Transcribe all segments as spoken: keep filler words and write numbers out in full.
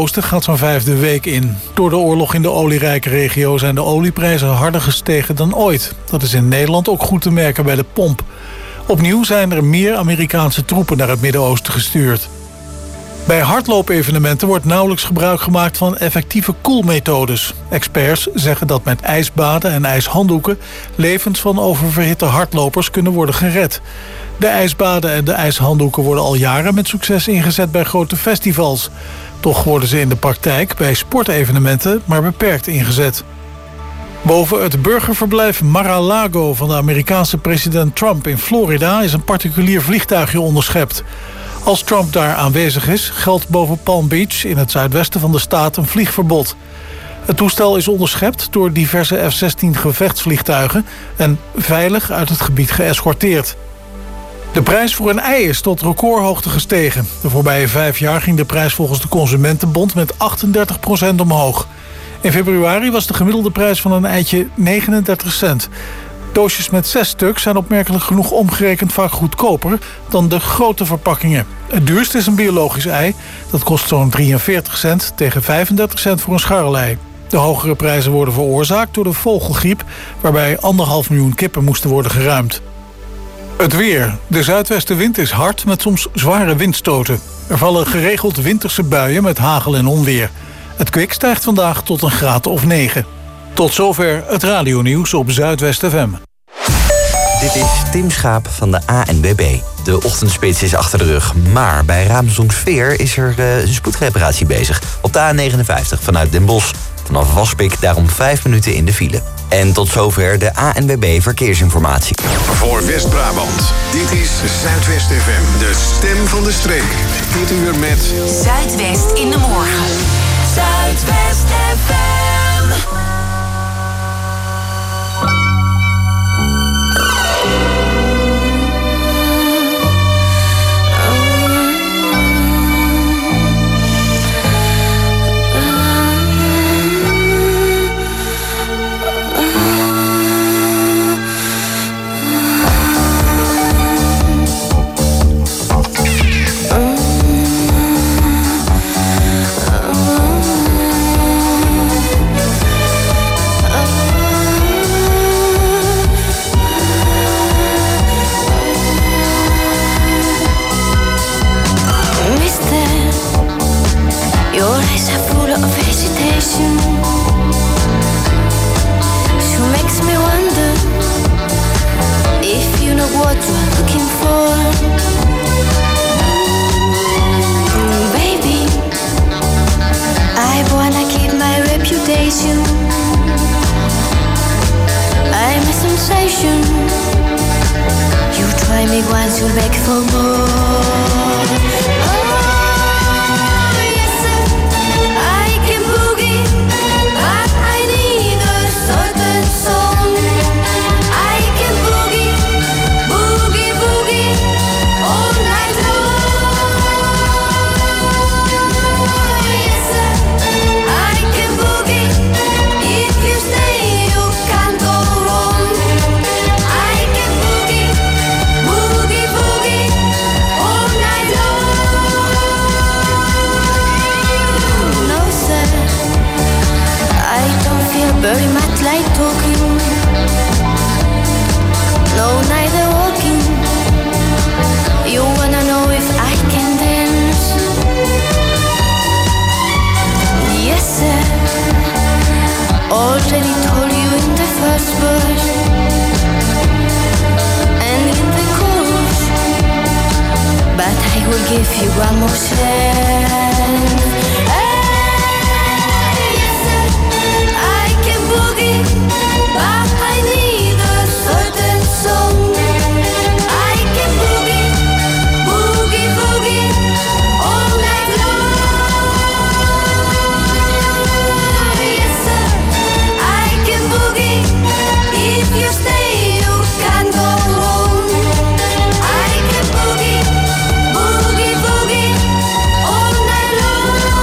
Midden-Oosten gaat zo'n vijfde week in. Door de oorlog in de olierijke regio zijn de olieprijzen harder gestegen dan ooit. Dat is in Nederland ook goed te merken bij de pomp. Opnieuw zijn er meer Amerikaanse troepen naar het Midden-Oosten gestuurd. Bij hardloopevenementen wordt nauwelijks gebruik gemaakt van effectieve koelmethodes. Experts zeggen dat met ijsbaden en ijshanddoeken levens van oververhitte hardlopers kunnen worden gered. De ijsbaden en de ijshanddoeken worden al jaren met succes ingezet bij grote festivals. Toch worden ze in de praktijk bij sportevenementen maar beperkt ingezet. Boven het burgerverblijf Mar-a-Lago van de Amerikaanse president Trump in Florida is een particulier vliegtuigje onderschept. Als Trump daar aanwezig is, geldt boven Palm Beach in het zuidwesten van de staat een vliegverbod. Het toestel is onderschept door diverse F zestien gevechtsvliegtuigen en veilig uit het gebied geëscorteerd. De prijs voor een ei is tot recordhoogte gestegen. De voorbije vijf jaar ging de prijs volgens de Consumentenbond met achtendertig procent omhoog. In februari was de gemiddelde prijs van een eitje negenendertig cent. Doosjes met zes stuk zijn opmerkelijk genoeg omgerekend vaak goedkoper dan de grote verpakkingen. Het duurste is een biologisch ei. Dat kost zo'n drieënveertig cent tegen vijfendertig cent voor een scharrelei. De hogere prijzen worden veroorzaakt door de vogelgriep, waarbij anderhalf miljoen kippen moesten worden geruimd. Het weer. De zuidwestenwind is hard met soms zware windstoten. Er vallen geregeld winterse buien met hagel en onweer. Het kwik stijgt vandaag tot een graad of negen. Tot zover het radionieuws op Zuidwest F M. Dit is Tim Schaap van de A N W B. De ochtendspits is achter de rug, maar bij Raamsdonksveer is er uh, een spoedreparatie bezig. Op de A negenenvijftig vanuit Den Bosch. Vanaf Waspik daarom vijf minuten in de file. En tot zover de A N W B Verkeersinformatie. Voor West-Brabant, dit is Zuidwest F M, de stem van de streek. Dit uur met Zuidwest in de morgen. Zuidwest F M. Boogie, boogie, all night long.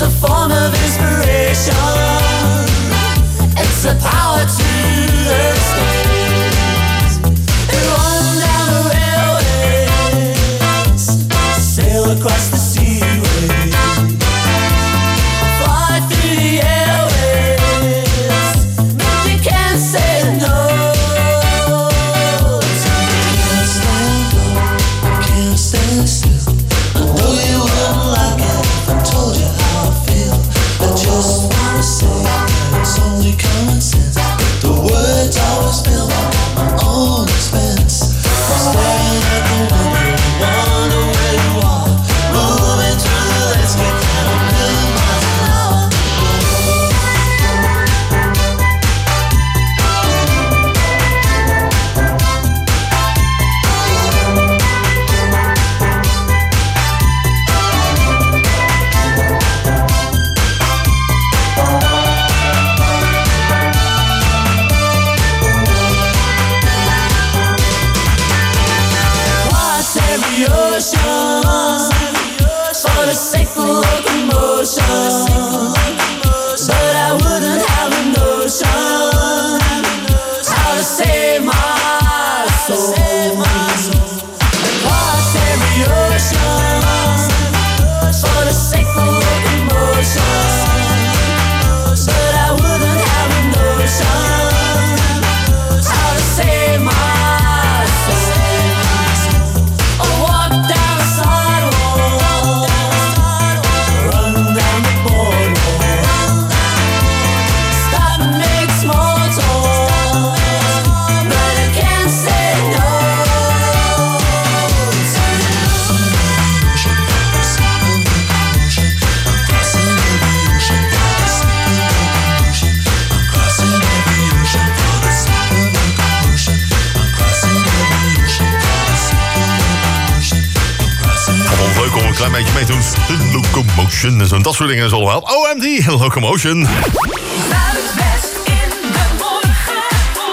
It's a form of inspiration. It's a power to the skies. And run down the railways, sail across the seaways, fly through the airways. But you can't say no. Can't stand up, can't stand still. I know you wouldn't like it if I told you how I feel. I just wanna say that it's only common sense. The words always fill up my own expense. I'm staring at the window, wonder where you are. Moving through the landscape at a million miles an hour. Cross every ocean for the sake of locomotion. But I wouldn't have a notion how to save my soul. Cross every ocean for the sake of locomotion. But I wouldn't have a notion how to save my soul. I walk down the sidewalk, run down the boardwalk, stop and make small talk, but I can't say no. Gewoon leuk om een klein beetje mee te doen. De Locomotion en zo, dat soort dingen is allemaal. O M D, Locomotion. Zuidwest in de morgen.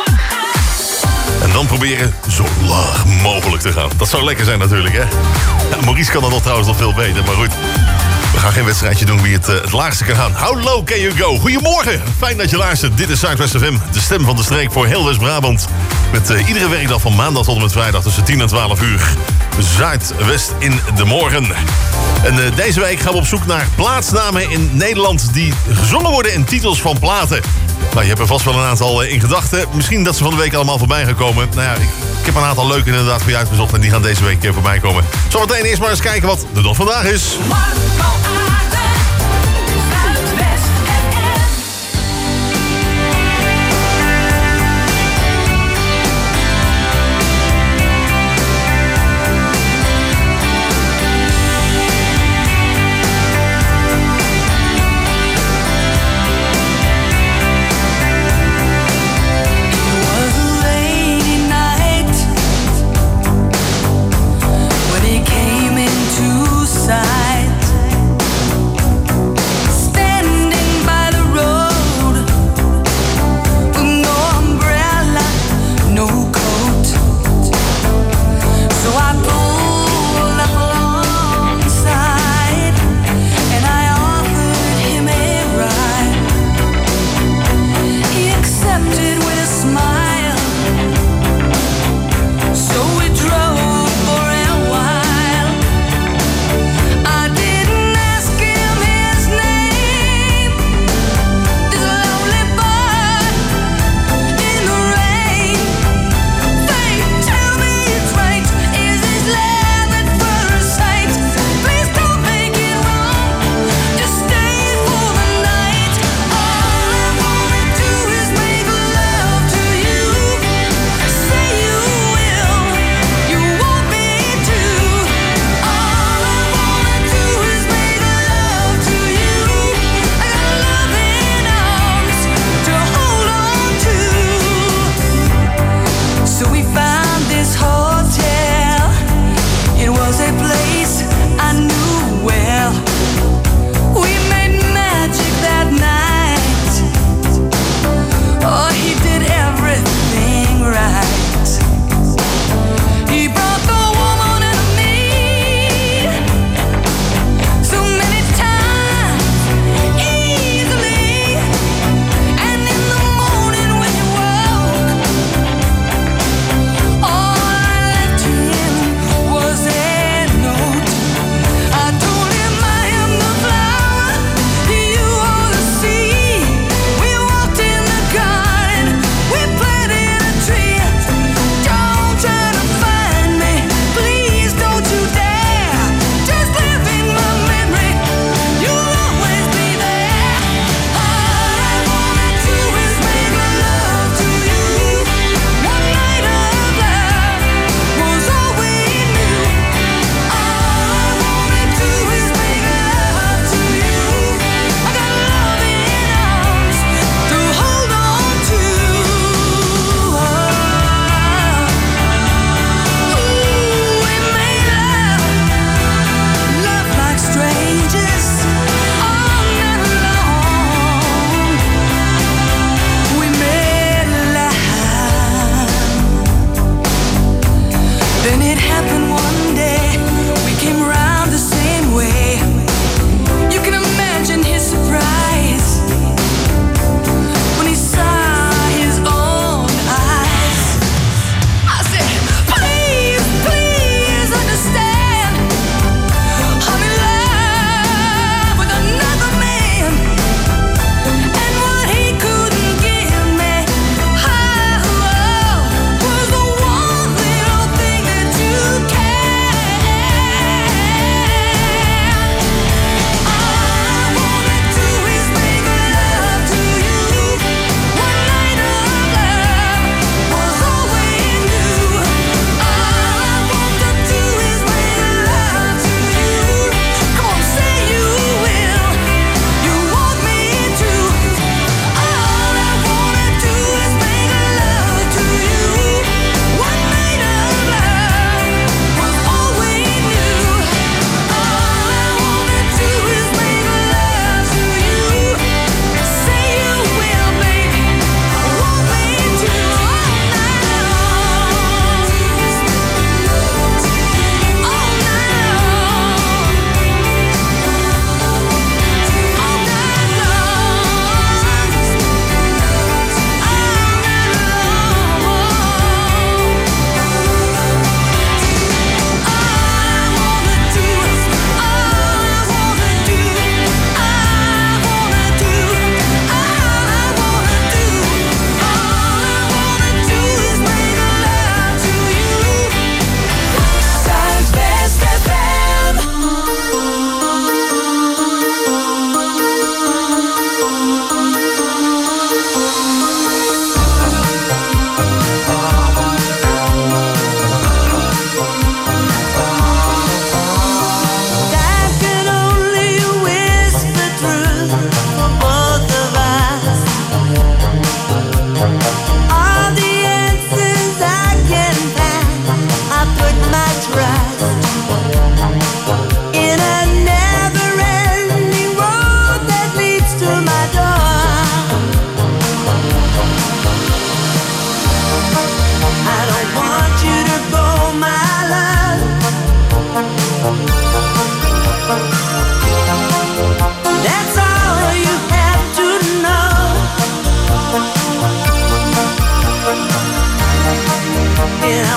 En dan proberen zo laag mogelijk te gaan. Dat zou lekker zijn natuurlijk, hè? Ja, Maurice kan dat nog trouwens nog veel beter, maar goed. We gaan geen wedstrijdje doen wie het, uh, het laagste kan gaan. How low can you go? Goedemorgen, fijn dat je luistert. Dit is Zuidwest F M, de stem van de streek voor heel West-Brabant. Met uh, iedere werkdag van maandag tot en met vrijdag tussen tien en twaalf uur. Zuidwest in de morgen. En uh, deze week gaan we op zoek naar plaatsnamen in Nederland die gezongen worden in titels van platen. Nou, je hebt er vast wel een aantal uh, in gedachten. Misschien dat ze van de week allemaal voorbij gaan komen. Nou ja, ik, ik heb een aantal leuke inderdaad voor je uitgezocht en die gaan deze week uh, voorbij komen. Zometeen eerst maar eens kijken wat de dag vandaag is. Marco Aarden. Zuidwest F M. When he came into sight,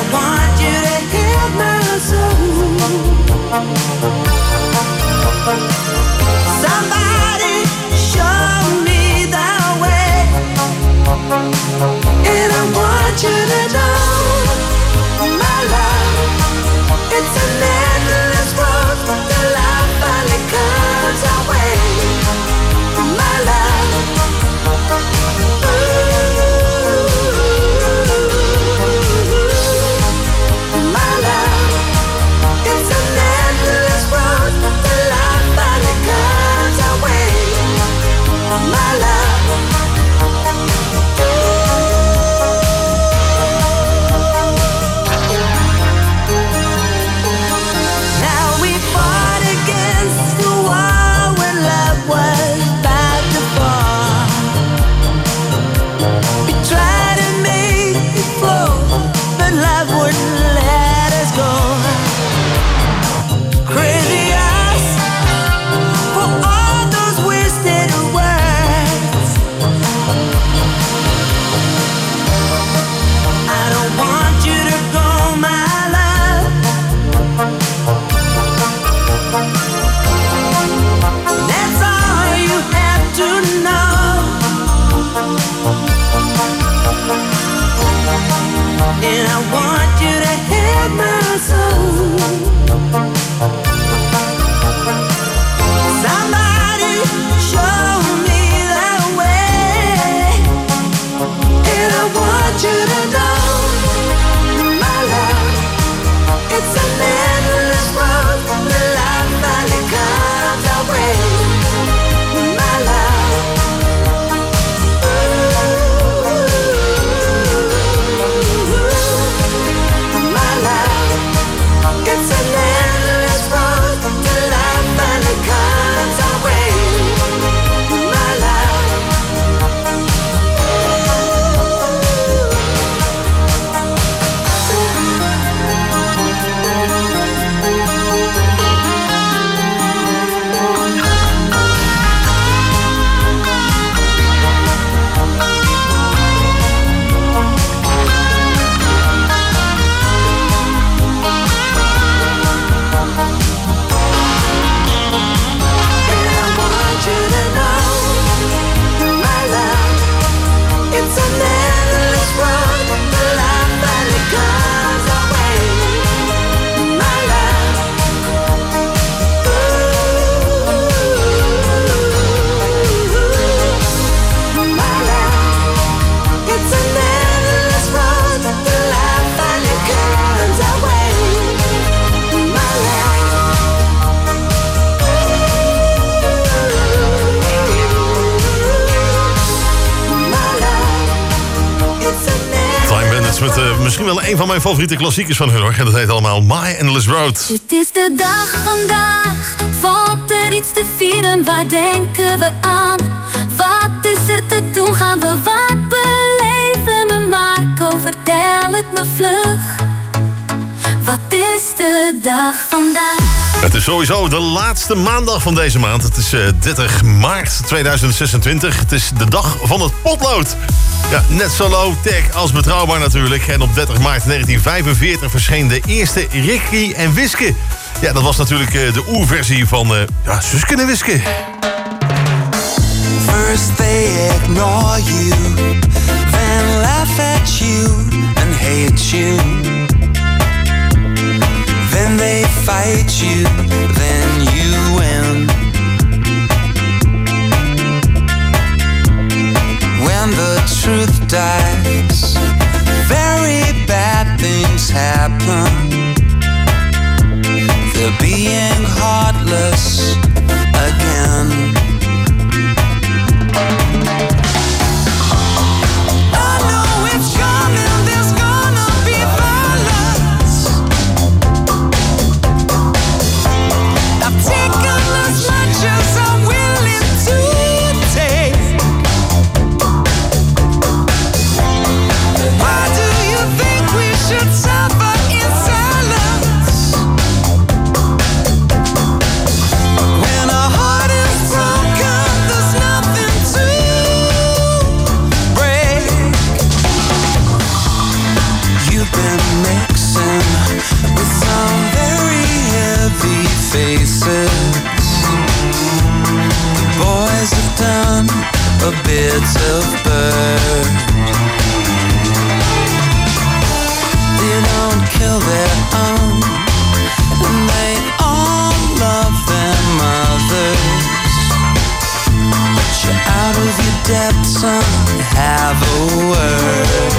want you to hear my soul. Somebody show me the way, and I want you to know, my love, it's an endless road till life finally comes our way, my love. My love, it's an endless road till life finally comes our way, my love. Now we fought against the wall when love was about to fall. We tried to make it flow, but love wouldn't let us go. Crazy us for all those wasted words. I don't want you to go, my love. That's all you have to know. And I want you to hear my soul. Somebody show me the way, and I want you to know, my love, it's an endless road till life finally comes our way, my love. My love, it's an endless road till life finally comes our way, my love. And I want you to know, my love, it's an endless road till life finally comes our way, my love. My love, it's an endless road till life finally comes our way, my love. My love, it's an endless. Klein Bandits met uh, misschien wel een van mijn favoriete klassiekers van hun, hoor. En dat heet allemaal My Endless Road. Het is de dag vandaag, valt er iets te vieren, waar denken we aan? Wat is er te doen, gaan we wat beleven? Me Marco, vertel het me vlug. Wat is de dag vandaag? Het is sowieso de laatste maandag van deze maand. Het is uh, dertig maart tweeduizend zesentwintig. Het is de dag van het potlood. Ja, net zo low-tech als betrouwbaar natuurlijk. En op dertig maart negentien vijfenveertig verscheen de eerste Ricky en Wiske. Ja, dat was natuurlijk uh, de oerversie van uh, ja, Suske en Wiske. First they ignore you, then laugh at you and hate you. Then they fight you, then you win. When the truth dies, very bad things happen. They're being heartless again. I know it's coming, there's gonna be violence. I've taken as much as I'm willing to take. Why do you think we should suffer inside? a bit of bird. They don't kill their own, and they all love their mothers. But you're out of your depth, son, have a word.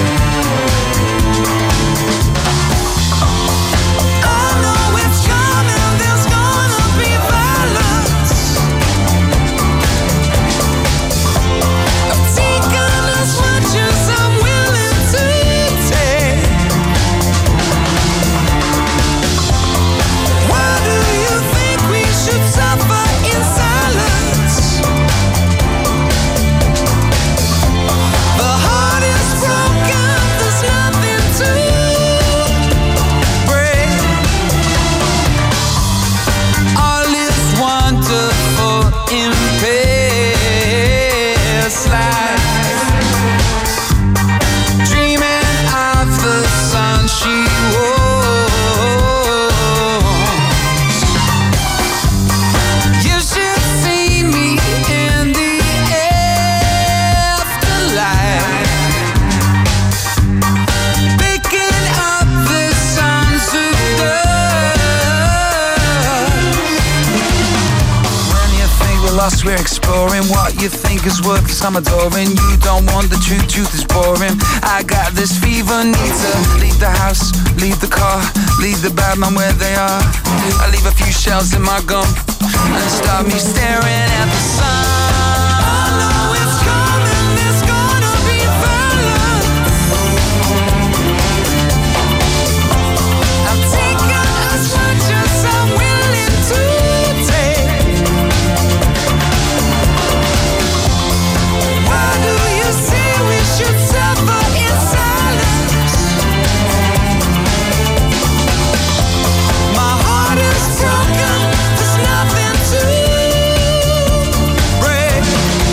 We're exploring what you think is worthless. I'm adoring. You don't want the truth, truth is boring. I got this fever, need to leave the house, leave the car, leave the bad man where they are. I leave a few shells in my gum and start me staring at the sun. I know it's coming, there's gonna be violence. I'm taking as much as I'm willing to take. Should suffer in silence. My heart is broken, there's nothing to break.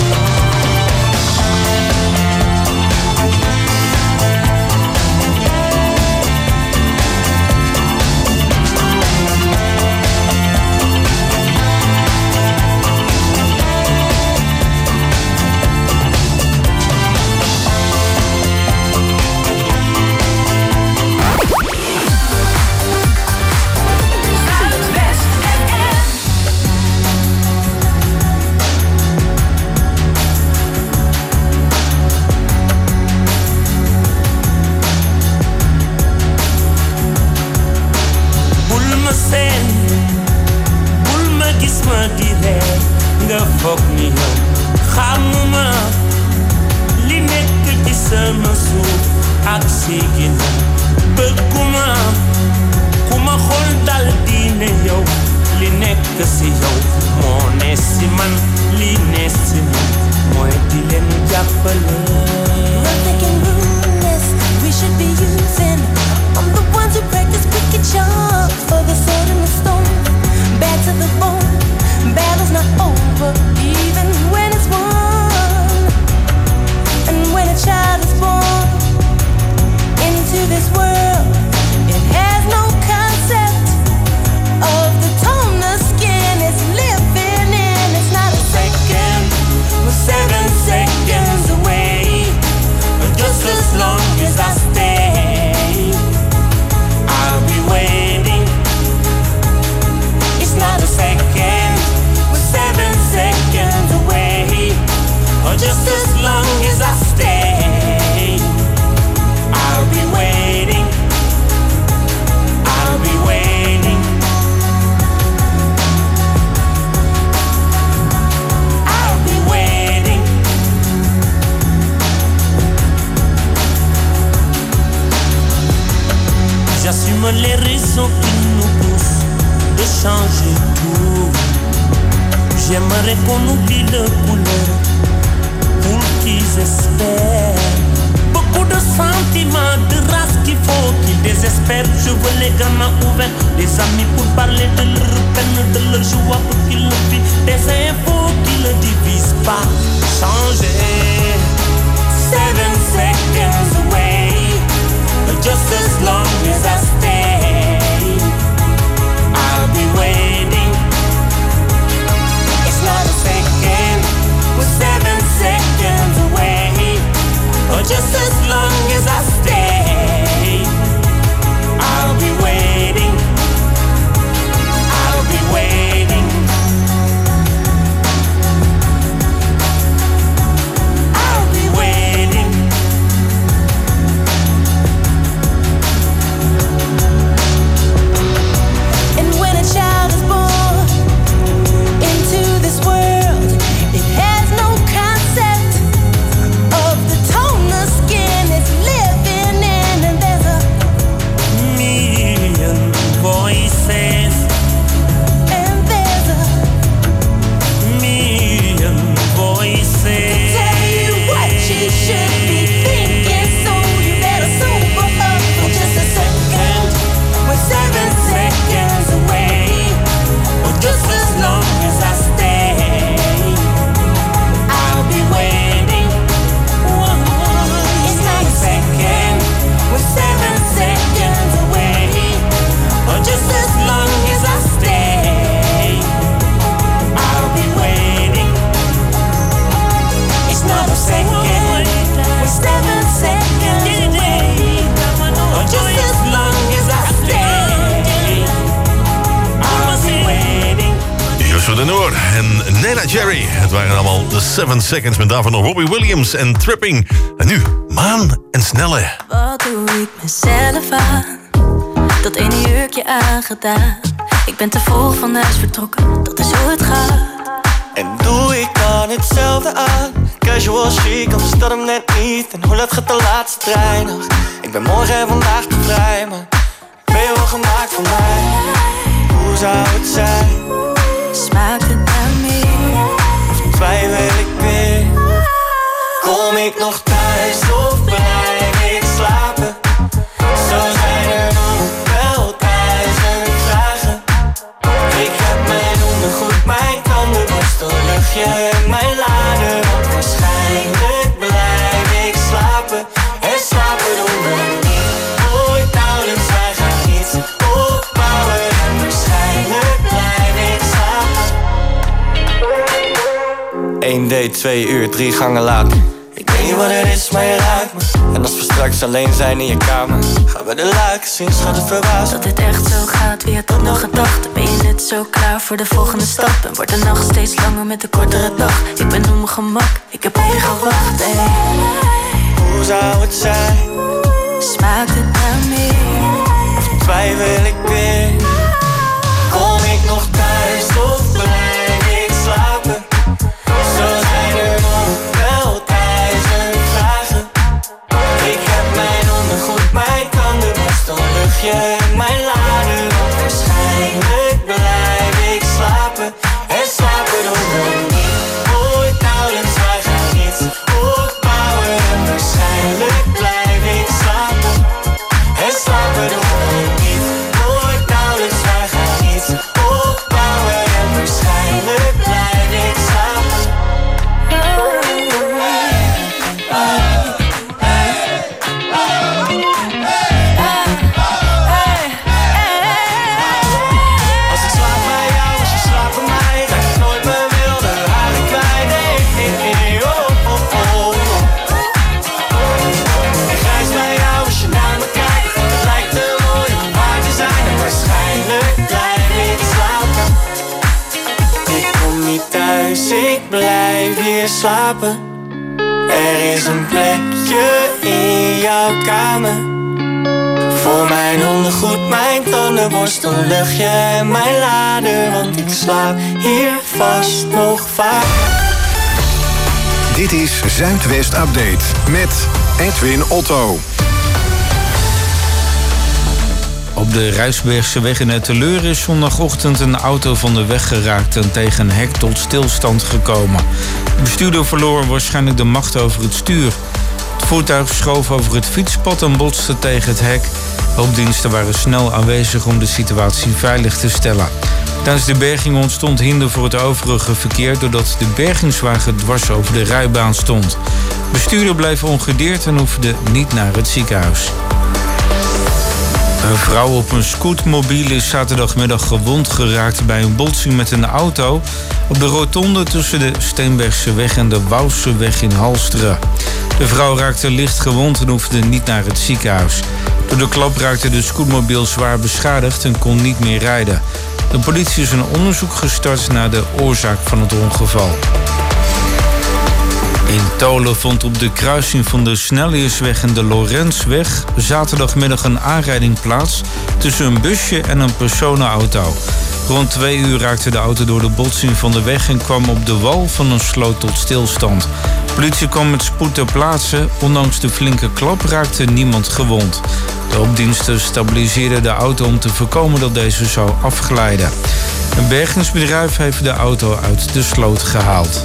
Foog ni yow xamuma li nekk ci sama suuf ak sigin bëgguma ku ma xool dal di ne yow li nekk si yow moo ne si man li ne si man mooy di leen jàppale. Nothing can ruin this, we should be using. I'm the ones who practice wicked charms for the sword and the stone. Bad to the bone, battle's not over, even when it's won. And when a child is born into this world, it has no concept of the tone the skin is living in. It's not a second, we're seven seconds away. But just as long as I stay, I'll be waiting. It's not a second, seven seconds away. Or just as long as I stay, I'll be waiting. I'll be waiting. I'll be waiting. J'assume les raisons qui nous poussent de changer tout. J'aimerais qu'on oublie le couleur pour qu'ils espèrent. Beaucoup de sentiments, de race qu'il faut qu'ils désespèrent. Je veux les gamins ouverts, des amis pour parler de leur peine, de leur joie pour qu'ils le vivent. Des infos qui ne divisent pas. Changer. Seven seconds away, but just as long as I stay, I'll be waiting. Not a second, we're seven seconds Nena Cherry. Het waren allemaal de seven seconds met daarvan nog Robbie Williams en Tripping. En nu Maan en Snelle. Wat doe ik mezelf aan? Dat ene jurkje aangedaan. Ik ben te vroeg van huis vertrokken, dat is hoe het gaat. En doe ik dan hetzelfde aan? Casual chic, of is dat hem net niet? En hoe laat gaat de laatste trein nog? Ik ben morgen en vandaag te vrij, maar ben je wel gemaakt voor mij? Hoe zou het zijn? Smaakt het naar meer? Of twijfel ik weer? Kom ik nog thuis of blijf ik slapen? Zo zijn er nog wel duizend vragen. Ik heb mijn ondergoed, mijn tandenborstel, luchtje en mijn lader. Want waarschijnlijk blijf ik slapen. En slapen doen we niet. Ooit nauwelijks, wij gaan iets opbouwen. En waarschijnlijk blijf ik slapen. Eén date, twee uur, drie gangen later. Ik weet niet wat het is, maar je ruikt me. En als we straks alleen zijn in je kamer, gaan we de luiken zien, schat het verbaasd. Dat dit echt zo gaat, wie had dat nog gedacht? Ben je net zo klaar voor de volgende stap? En wordt de nacht steeds langer met de kortere dag? Ik ben op mijn gemak, ik heb hier gewacht, ey. Hoe zou het zijn? Smaakt het naar meer? Of twijfel ik weer? Kom ik nog thuis of blijf ik slapen? Zo zijn er nog wel duizend vragen. Ik heb mijn ondergoed, mijn tandenborstel, luchtje en mijn lader. Want waarschijnlijk blijf ik slapen. En slapen doen we niet. Ooit nauwelijks, wij gaan iets opbouwen. En waarschijnlijk blijf ik slapen. En slapen doen we niet. Ooit nauwelijks, wij gaan iets opbouwen. En waarschijnlijk blijf ik slapen. Als ik slaap bij jou, als je slaapt bij mij, trek ik nooit mijn wilde haren kwijt. Nee, nee, nee, oh, oh, oh. Ik reis bij jou als je naar me kijkt. Het lijkt te mooi om waar te zijn. En waarschijnlijk blijf ik slapen. Ik kom niet thuis, ik blijf hier slapen. Er is een plekje in jouw kamer. Voor mijn ondergoed, mijn tandenborstel, luchtje en mijn lader. Want ik slaap hier vast nog vaak. Dit is Zuidwest Update met Edwin Otto. Op de Rijsbergseweg in Etteleur is zondagochtend een auto van de weg geraakt en tegen een hek tot stilstand gekomen. De bestuurder verloor waarschijnlijk de macht over het stuur. Het voertuig schoof over het fietspad en botste tegen het hek. Hulpdiensten waren snel aanwezig om de situatie veilig te stellen. Tijdens de berging ontstond hinder voor het overige verkeer doordat de bergingswagen dwars over de rijbaan stond. De bestuurder bleef ongedeerd en hoefde niet naar het ziekenhuis. Een vrouw op een scootmobiel is zaterdagmiddag gewond geraakt bij een botsing met een auto op de rotonde tussen de Steenbergseweg en de Wouwseweg in Halsteren. De vrouw raakte licht gewond en hoefde niet naar het ziekenhuis. Door de klap raakte de scootmobiel zwaar beschadigd en kon niet meer rijden. De politie is een onderzoek gestart naar de oorzaak van het ongeval. In Tolen vond op de kruising van de Snelheersweg en de Lorenzweg zaterdagmiddag een aanrijding plaats tussen een busje en een personenauto. Rond twee uur raakte de auto door de botsing van de weg en kwam op de wal van een sloot tot stilstand. De politie kwam met spoed ter plaatse. Ondanks de flinke klap raakte niemand gewond. De hulpdiensten stabiliseerden de auto om te voorkomen dat deze zou afglijden. Een bergingsbedrijf heeft de auto uit de sloot gehaald.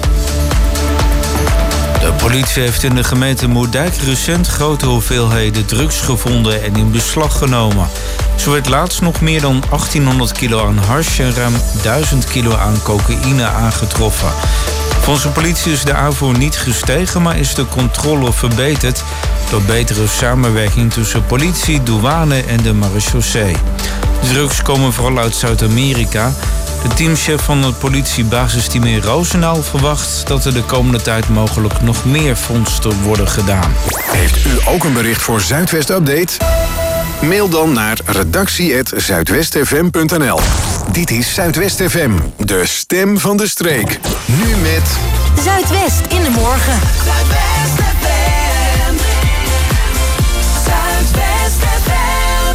De politie heeft in de gemeente Moerdijk recent grote hoeveelheden drugs gevonden en in beslag genomen. Zo werd laatst nog meer dan achttienhonderd kilo aan hash en ruim duizend kilo aan cocaïne aangetroffen. Volgens de politie is de aanvoer niet gestegen, maar is de controle verbeterd door betere samenwerking tussen politie, douane en de marechaussee. De drugs komen vooral uit Zuid-Amerika. De teamchef van het politiebasisteam in Roosendaal verwacht dat er de komende tijd mogelijk nog meer vondsten worden gedaan. Heeft u ook een bericht voor Zuidwest Update? Mail dan naar redactie at zuidwest f m punt n l. Dit is Zuidwest F M, de stem van de streek. Nu met... Zuidwest in de morgen. Zuidwest F M. Zuidwest F M.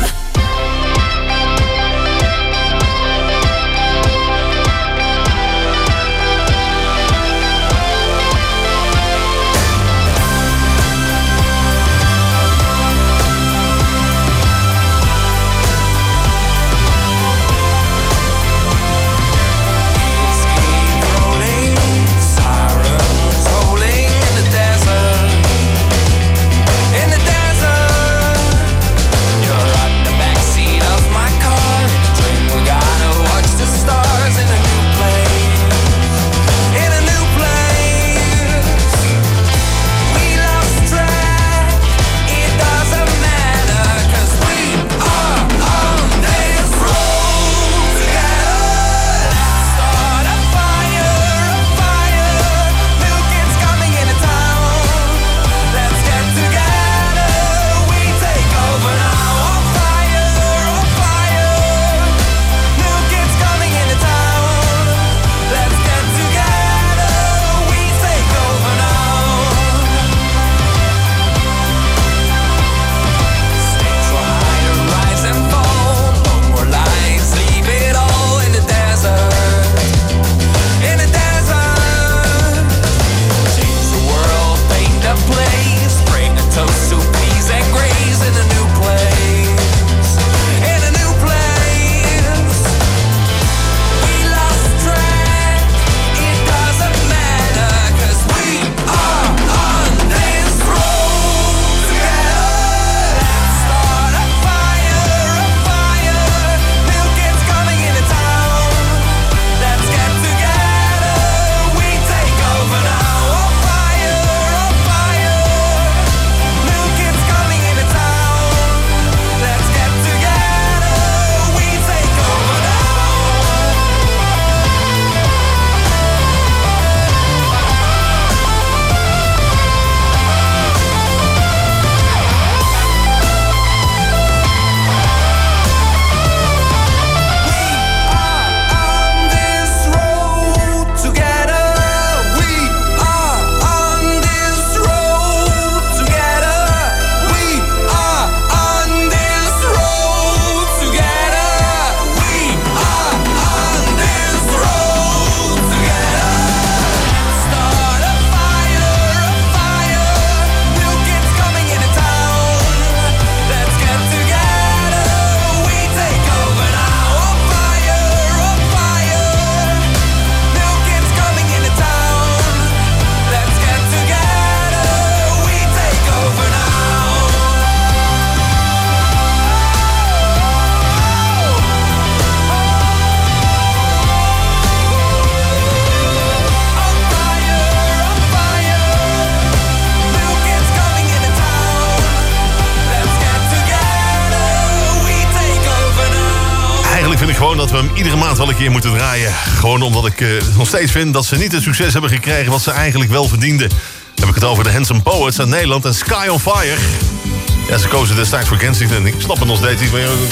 Dat we hem iedere maand wel een keer moeten draaien. Gewoon omdat ik uh, nog steeds vind dat ze niet het succes hebben gekregen wat ze eigenlijk wel verdienden. Dan heb ik het over de Handsome Poets uit Nederland en Sky on Fire. Ja, ze kozen destijds voor Kensington. Ik snap het nog steeds niet, maar er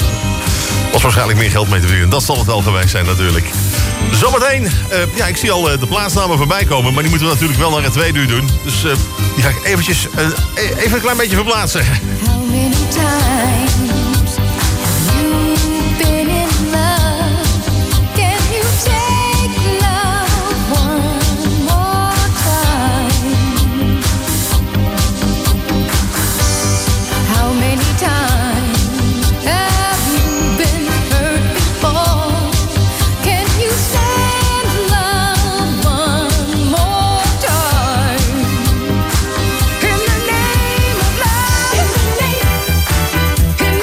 was waarschijnlijk meer geld mee te verdienen. Dat zal het wel geweest zijn natuurlijk. Zometeen, uh, ja, ik zie al uh, de plaatsnamen voorbij komen, maar die moeten we natuurlijk wel naar het tweede uur doen. Dus uh, die ga ik eventjes, uh, even een klein beetje verplaatsen. How many times have you been in love? Can you take love one more time? How many times have you been hurt before? Can you stand love one more time? In the name of love, in the name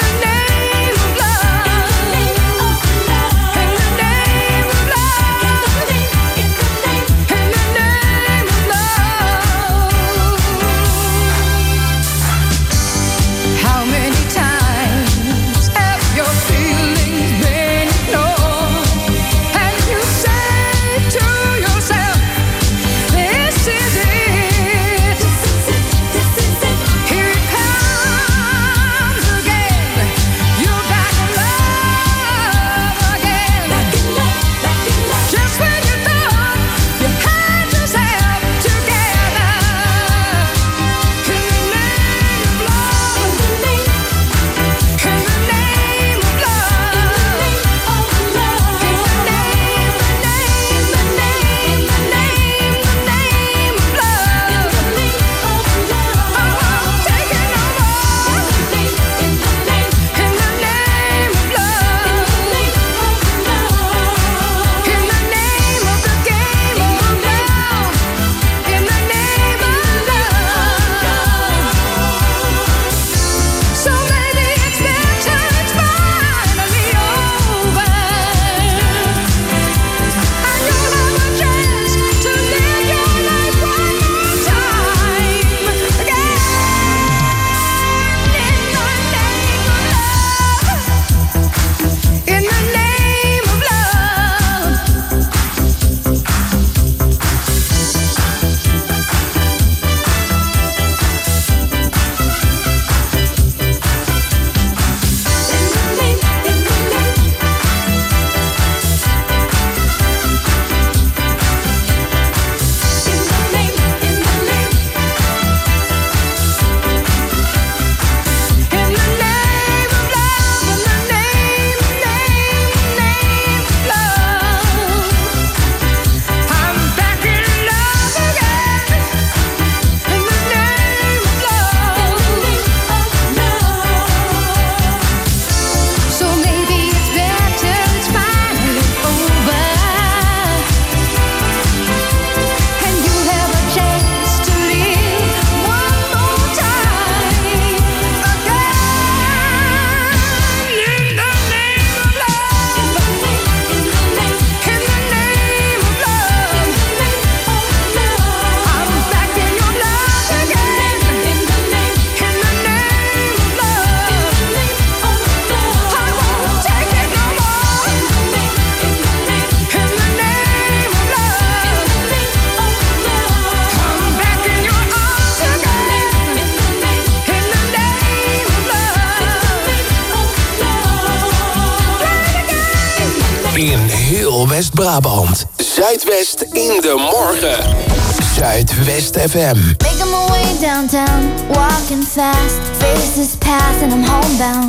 in heel West-Brabant. Zuidwest in de morgen. Zuidwest F M. Making my way downtown, walking fast. Faces pass and I'm homebound.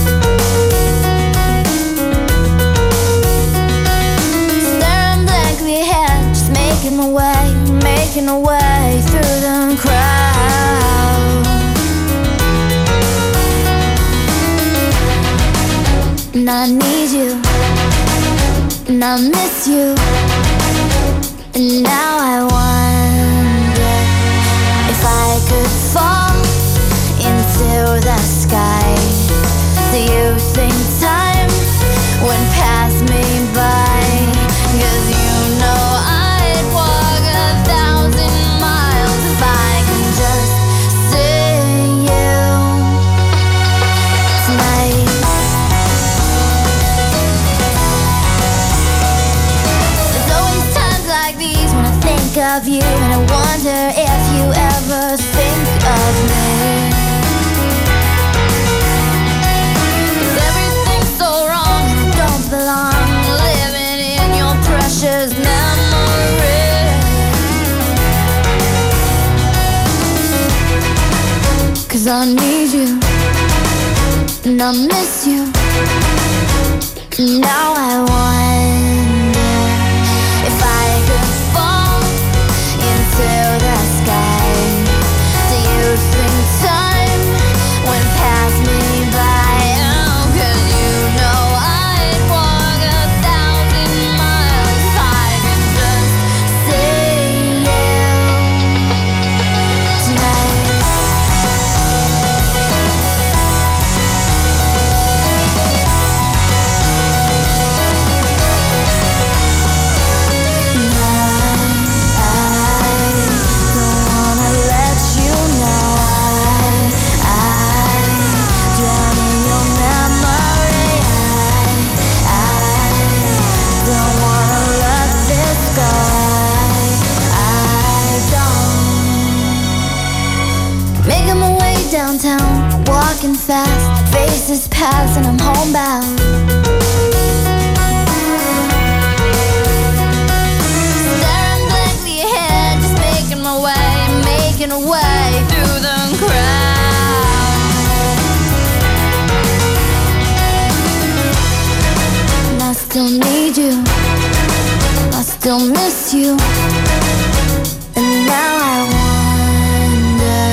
Staring blankly ahead, just making my way, making my way through the crowd. And I need you, and I miss you, and now I wonder if I could fall into the sky. Do you think time would pass me by? 'Cause you know I'd walk a thousand miles if I can just see you tonight. There's always times like these when I think of you, and I wonder if you ever think of me. 'Cause everything's so wrong and I don't belong, living in your precious memory. 'Cause I need you, and I miss you, and now I wonder if I could fall into the sky. Do you think time would pass me by? Oh, 'cause you know I'd walk a thousand miles if I could just see you tonight. Making my way downtown, walking fast, faces pass and I'm homebound. Staring blankly ahead, just making my way, making a way through the crowd. And I still need you, I still miss you, and now I wonder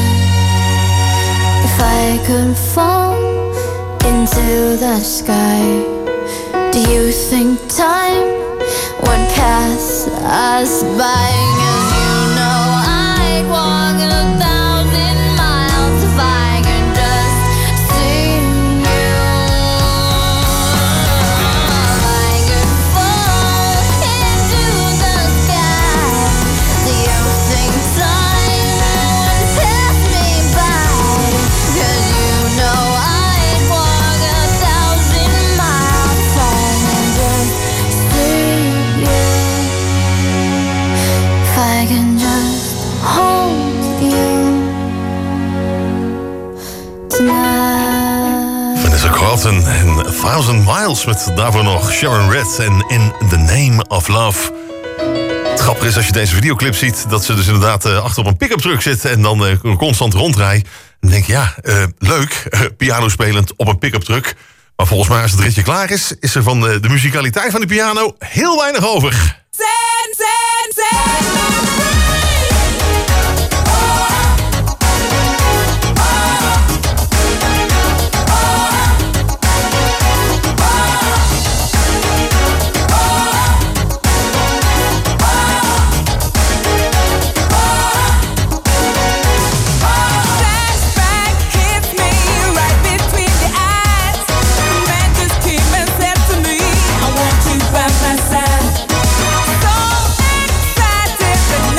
if I could fall into the sky. Do you think time would pass us by? 'Cause you know I'd walk a thousand miles if I could just see you. If I could fall into the sky. Do you think time would pass me by? 'Cause you know I'd walk a thousand miles if I can just see you. If I can just hold you tonight. Vanessa Carlton en A Thousand Miles met daarvoor nog Sharon Redd en In the Name of Love. Het grappige is als je deze videoclip ziet dat ze dus inderdaad uh, achter op een pick-up truck zit en dan uh, constant rondrijdt. Dan denk je, ja, uh, leuk, uh, piano spelend op een pick-up truck. Maar volgens mij als het ritje klaar is, is er van de, de musicaliteit van de piano heel weinig over. Zen, zen, zen. So excited that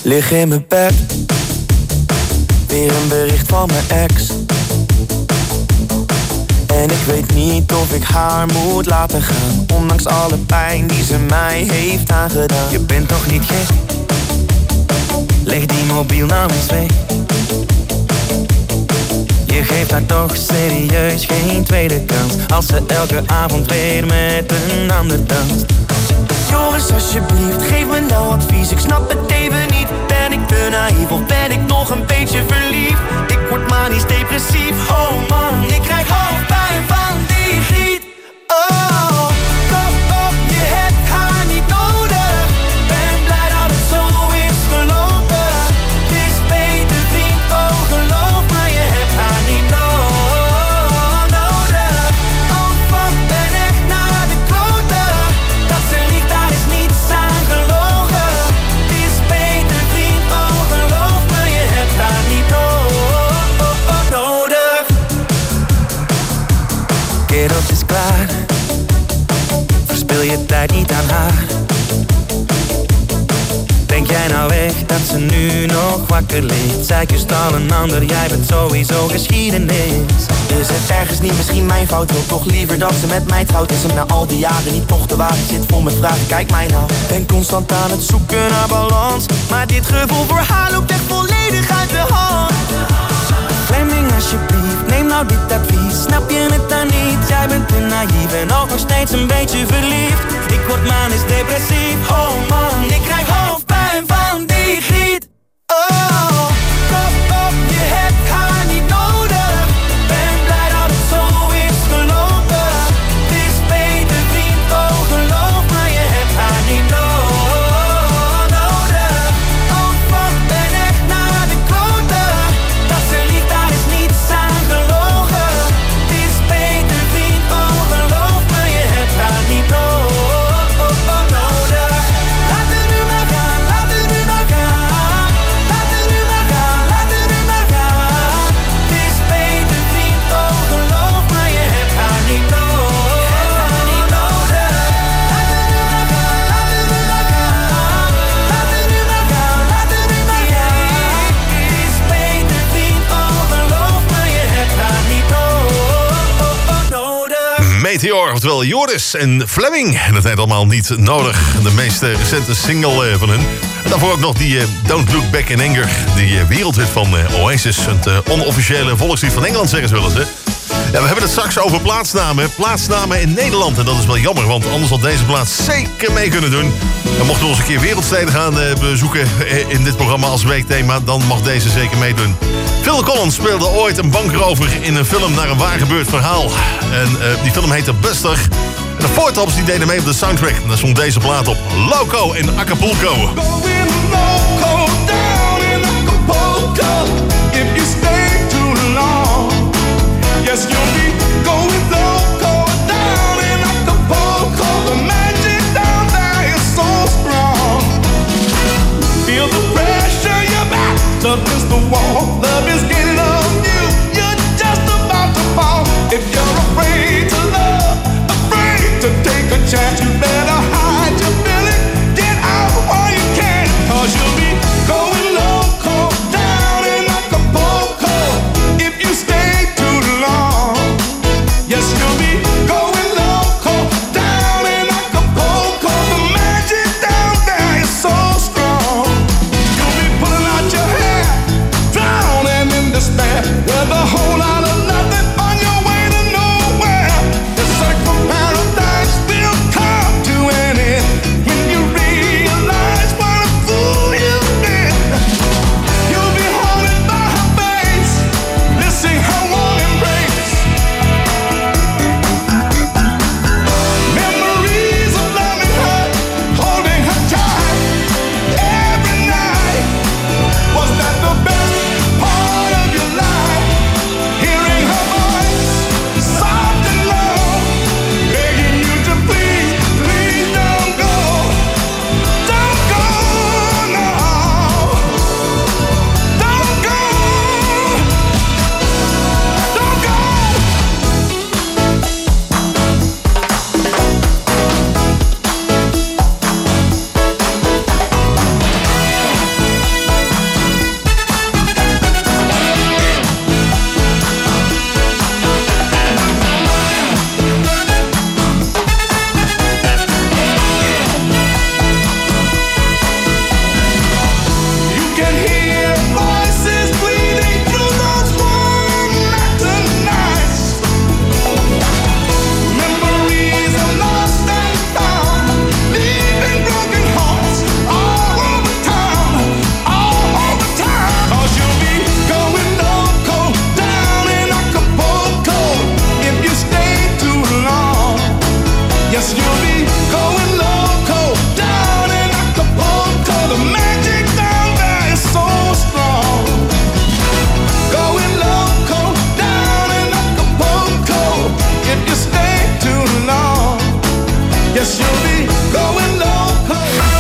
Lig in mijn bed, weer een bericht van mijn ex. En ik weet niet of ik haar moet laten gaan, ondanks alle pijn die ze mij heeft aangedaan. Je bent toch niet gek? Leg die mobiel nou eens weg. Je geeft haar toch serieus geen tweede kans, als ze elke avond weer met een ander danst. Joris, alsjeblieft, geef me nou advies. Ik snap het even niet. Ben ik te naïef of ben ik nog een beetje verliefd? Ik word manisch depressief. Oh man, ik krijg hoofdpijn van die griet. Oh, kom op, je hebt haar niet nodig. Ben blij dat het zo is gelopen. Het is beter vriend, oh geloof me, je hebt haar niet no- nodig. Oh fuck, ben echt naar de kloten. Dat ze liegt, daar is niets aan gelogen. Het is beter vriend, oh geloof me, je hebt haar niet no- nodig. Kereltje is klaar, verspil je tijd niet aan haar. Denk jij nou echt dat ze nu nog wakker ligt? Zij kust al een ander, jij bent sowieso geschiedenis. Is het ergens niet misschien mijn fout? Wil toch liever dat ze met mij trouwt? Is hem na al die jaren niet toch te waar? Ik zit vol met vragen, kijk mij nou. Ben constant aan het zoeken naar balans, maar dit gevoel voor haar loopt echt volledig uit de hand. Fleming, alsjeblieft, neem nou dit advies. Snap je het dan niet? Jij bent te naïef en ook nog steeds een beetje verliefd. Ik word manisch depressief. Oh man, ik krijg hoofdpijn van die griet. Oh, kom op, je hebt haar niet nodig. Ben blij dat het zo is gelopen. Het is beter vriend, oh geloof me, je hebt haar niet no- nodig. Oh fuck, ben echt naar de kloten. Dat ze liegt, daar is niets aan gelogen. Het is beter vriend, oh geloof me, je hebt haar niet no- nodig. Laat het nu maar gaan, laat het nu maar gaan. Laat het nu maar gaan, laat het nu maar gaan. Het is beter vriend, oh geloof me, je hebt haar niet no- nodig. Laat het nu maar gaan, laat het nu maar gaan. Laat het nu maar gaan, laat het nu maar gaan. Het is beter vriend, oh geloof me, je hebt haar niet no- nodig. Meteor, oftewel Joris en Fleming. En dat heet allemaal niet nodig. De meest eh, recente single eh, van hun. En daarvoor ook nog die eh, Don't Look Back in Anger. Die eh, wereldhit van eh, Oasis. Het eh, onofficiële volkslied van Engeland, zeggen ze wel eens, hè? Ja, we hebben het straks over plaatsnamen. Plaatsnamen in Nederland. En dat is wel jammer, want anders had deze plaats zeker mee kunnen doen. En mochten we eens een keer wereldsteden gaan eh, bezoeken eh, in dit programma als weekthema, dan mag deze zeker meedoen. Phil Collins speelde ooit een bankrover in een film naar een waar gebeurd verhaal. En uh, die film heette Buster. En de Four Tops die deden mee op de soundtrack. En daar stond deze plaat op. Loco in Acapulco. Going loco down in Acapulco. If you stay too long, yes, you'll be going loco down in Acapulco. The magic down there is so strong. Feel the pressure, you're back against the wall. Love is getting on you, you're just about to fall. If you're afraid to love, afraid to take a chance, you better hide your feeling. Get out while you can, cause you'll be going loco down in Acapulco. If you stay too long, yes, you'll be going loco down in Acapulco. The magic down there is so strong. You'll be pulling out your hair, drowning in despair, with a whole lot of nothing on your way to nowhere. The search for paradise will come going loco down in Acapulco. The magic down there is so strong. Going loco down in Acapulco. If you stay too long, yes, you'll be going loco.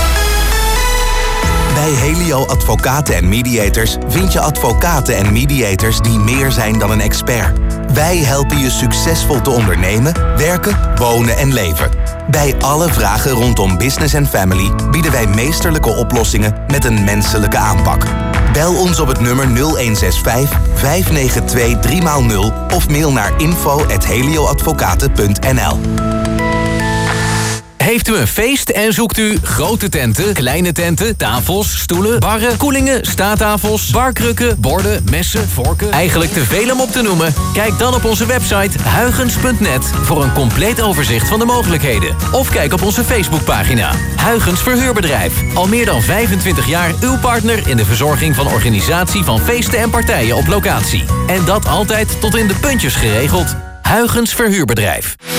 Bij Helio Advocaten en Mediators vind je advocaten en mediators die meer zijn dan een expert. Wij helpen je succesvol te ondernemen, werken, wonen en leven. Bij alle vragen rondom business en family bieden wij meesterlijke oplossingen met een menselijke aanpak. Bel ons op het nummer nul een zes vijf, vijf negen twee, drie nul of mail naar info at helioadvocaten punt n l. Heeft u een feest en zoekt u grote tenten, kleine tenten, tafels, stoelen, barren, koelingen, staattafels, barkrukken, borden, messen, vorken? Eigenlijk te veel om op te noemen? Kijk dan op onze website huygens punt net voor een compleet overzicht van de mogelijkheden. Of kijk op onze Facebookpagina. Huygens Verhuurbedrijf. Al meer dan vijfentwintig jaar uw partner in de verzorging van organisatie van feesten en partijen op locatie. En dat altijd tot in de puntjes geregeld. Huygens Verhuurbedrijf.